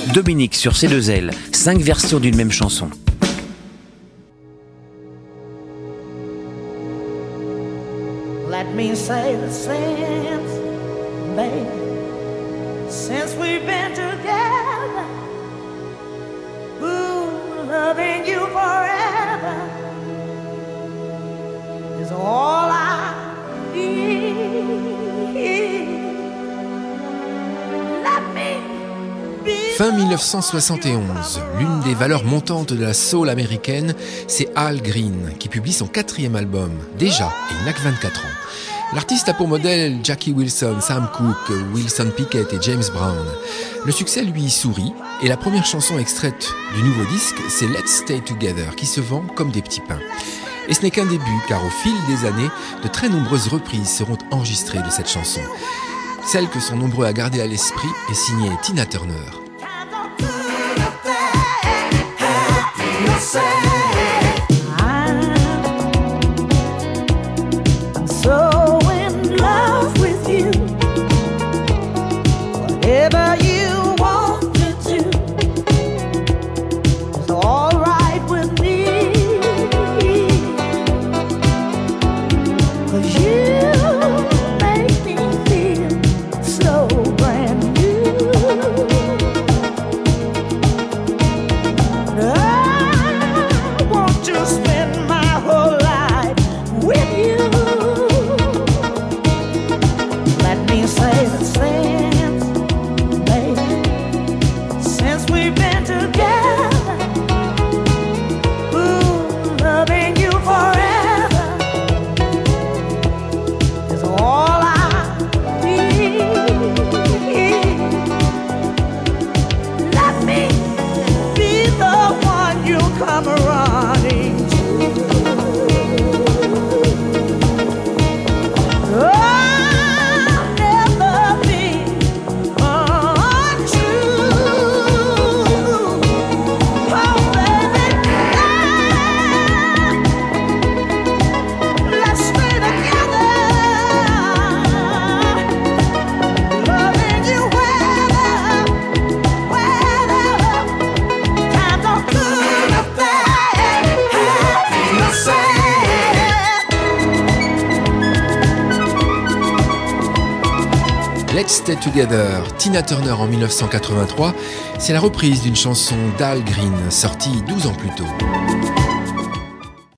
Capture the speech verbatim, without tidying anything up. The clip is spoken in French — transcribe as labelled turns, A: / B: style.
A: Dominique sur C deux L, cinq versions d'une même chanson.
B: Let me say the since, baby, since we've been together, ooh, loving you forever is all I need. Let me be.
C: Fin dix-neuf cent soixante et onze, l'une des valeurs montantes de la soul américaine, c'est Al Green, qui publie son quatrième album. Déjà, il n'a que vingt-quatre ans. L'artiste a pour modèle Jackie Wilson, Sam Cooke, Wilson Pickett et James Brown. Le succès lui sourit, et la première chanson extraite du nouveau disque, c'est Let's Stay Together, qui se vend comme des petits pains. Et ce n'est qu'un début, car au fil des années, de très nombreuses reprises seront enregistrées de cette chanson. Celle que sont nombreux à garder à l'esprit est signée Tina Turner.
B: So in love with you, whatever you want to do is all right with me, 'cause you make me feel so brand new. I want to spend my whole life with you. Say the since, baby, since we've been together, ooh, loving you forever is all I need. Let me be the one you come running to. Oh,
C: Let's Stay Together, Tina Turner en dix-neuf cent quatre-vingt-trois, c'est la reprise d'une chanson d'Al Green, sortie douze ans plus tôt.